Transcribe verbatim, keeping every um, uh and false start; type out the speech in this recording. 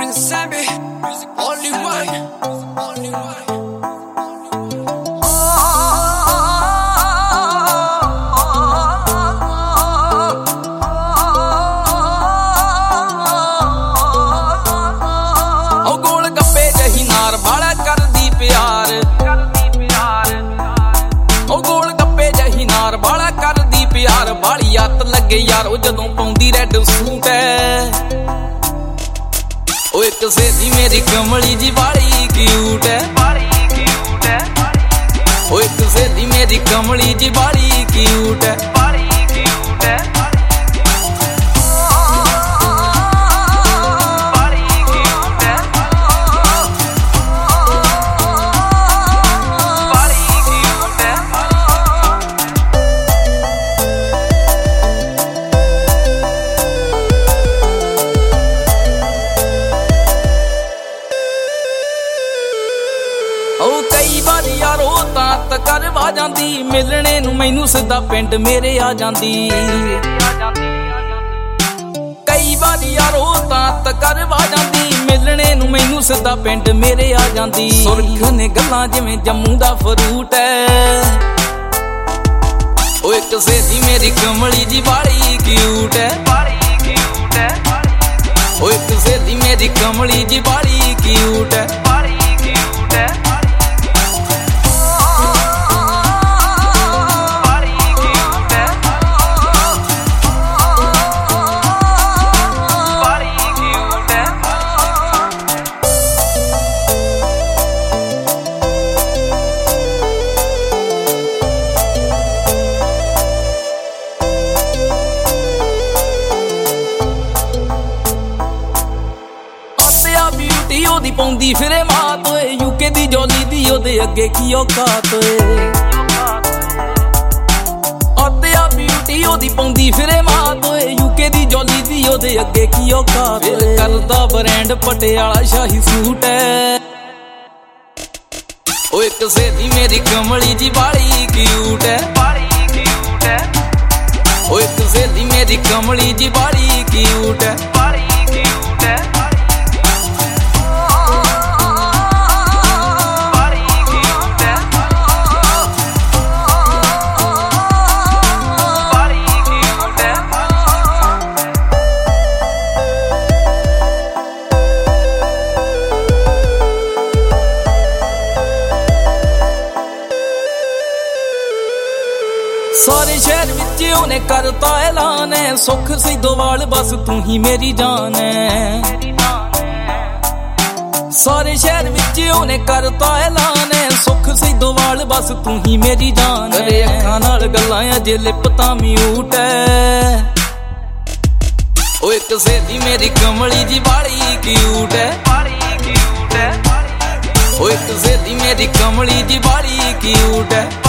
Prince Sammy, only one, only one. बाली आत लगे यार ओ जदों पाउंदी रैड सूट है ओ एक सहेली मेरी कमली जी बाली क्यूट है ओ एक सहेली मेरी कमली जी बाली क्यूट है कई बार यारो तात करवा जांदी मिलने नू मैनू सिद्धा पिंड मेरे आ जांदी कई बार यारो तात करवा जांदी मिलने नू मैनू सिद्धा पिंड मेरे आ जांदी सुरख ने गल्लां जिवें जम्मू दा फरूट है ओ एक सहेली मेरी कमली जी बाली क्यूट है ओ एक सहेली मेरी कमली जी बाली क्यूट है ब्यूटी ओदी पौंदी फिरे मात होए यूके दी जोली दी ओदे अगे की औकात होए अद्धिया ब्यूटी ओदी पौंदी फिरे मात होए यूके दी जोली दी ओदे अगे की औकात होए करदा ब्रांड पटियाला शाही सूट है ओ एक सहेली मेरी कमली जी बाली क्यूट है ओ एक सहेली मेरी कमली जी बाली क्यूट है सारे शहर विच उन्हें करता ऐलान है सुख सिद्धोवाल बस तू ही मेरी जान है सारे शहर विच उन्हें करता ऐलान है सुख सिद्धोवाल बस तू ही मेरी जान है करे अखां नाल गल्लां अजे लिप तां म्यूट है ओ एक सहेली मेरी कमली जी बाली क्यूट है ओ एक सहेली मेरी कमली जी बाली क्यूट है